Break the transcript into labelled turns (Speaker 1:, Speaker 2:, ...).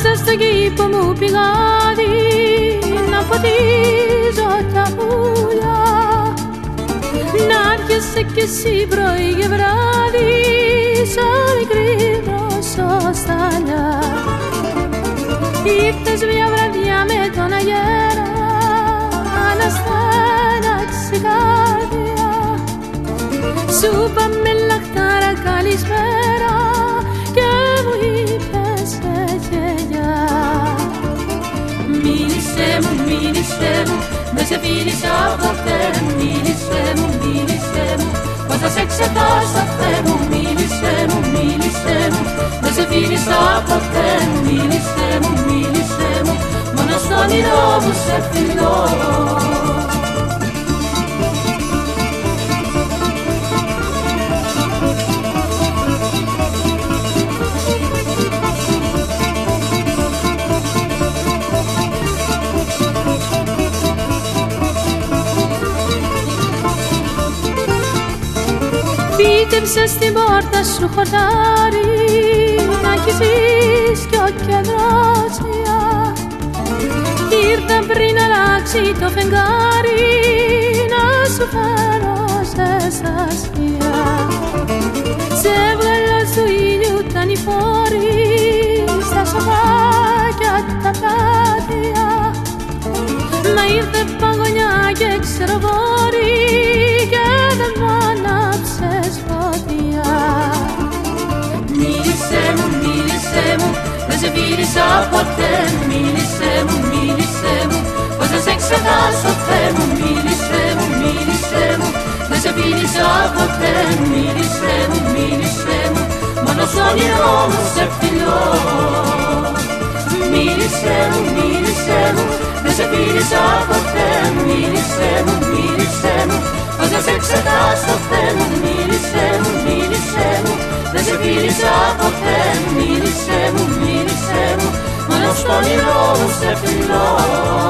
Speaker 1: Μέσα στον κήπο μου πηγάδι να ποτίζω τα πουλιά, να έρχεσαι κι εσύ πρωί και βράδυ σαν μικρή δροσοσταλιά. Ήρθες μια βραδιά με τον αγέρα να στέναξε η καρδιά. Σου είπαμε λαχτάρα καλησπέρα και μου είπες γελιά. Μίλησέ μου, δεν σε φίλησα ποτέ. Μίλησέ μου, πώς θα σε ξεχάσω Θεέ μου. Μίλησέ μου, δεν σε φίλησα ποτέ. Μίλησέ μου, μόνο στο όνειρό μου σε φιλώ. Φύτεψε στην πόρτα σου χορτάρι να χυθείς κι ο κεντρότσια. Ήρθα πριν αλλάξει το φεγγάρι να σου φέρω στα σκιά. Σε βγάλα του ήλιου τα νηφόρη στα σοφάκια τα πλάτια. Μα ήρθε παγωνιά και ξεροβόρη και δεν μ' άναψες φωτιά. Μίλησέ μου, δεν σε φίλησα ποτέ. Μίλησέ μου, πώς θα σε ξεχάσω Θεέ μου. Μίλησέ μου, δεν σε φίλησα ποτέ. Μίλησέ μου, μόνο στο όνειρό μου σε φιλώ. Μίλησέ μου, δεν σε φίλησα ποτέ. Μίλησέ μου, πώς θα σε ξεχάσω Θεέ μου. Μίλησέ μου, δεν σε φίλησα ποτέ. Μίλησέ μου, μόνο στο όνειρό μου σε φιλώ.